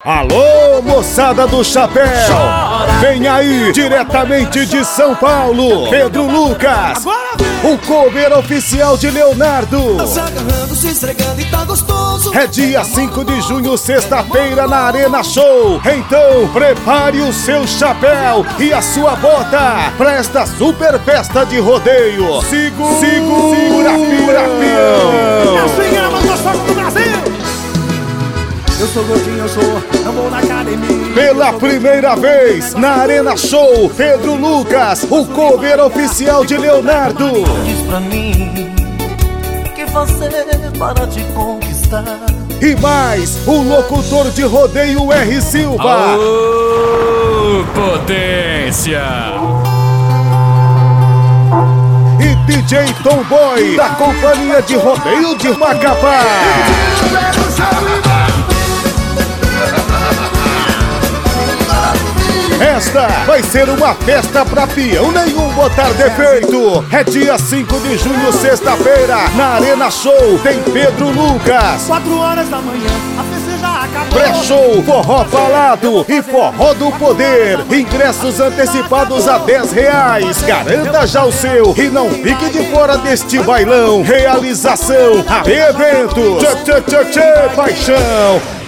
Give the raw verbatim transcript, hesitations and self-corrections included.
Alô, moçada do chapéu! Vem aí, diretamente de São Paulo, Pedro Lucas, o cover oficial de Leonardo. É dia cinco de junho, sexta-feira, na Arena Show. Então, prepare o seu chapéu e a sua bota pra esta super festa de rodeio. Segura, segura, segura, Eu sou gordinho, eu sou, não vou na academia. Pela primeira vez na Arena Show, Pedro Lucas, o cover oficial de Leonardo. Diz pra mim que você para de conquistar. E mais, o locutor de rodeio R. Silva. Aô, potência! E D J Tomboy, da companhia de rodeio de Macapá. Esta vai ser uma festa pra peão nenhum botar defeito. É dia cinco de junho, sexta-feira, na Arena Show, tem Pedro Lucas. Quatro horas da manhã, a festa já acabou. Pré-show, forró falado e forró do poder. Ingressos antecipados a dez reais. Garanta já o seu e não fique de fora deste bailão. Realização, A B Eventos. Tchê, tchê, tchê, tchê, paixão.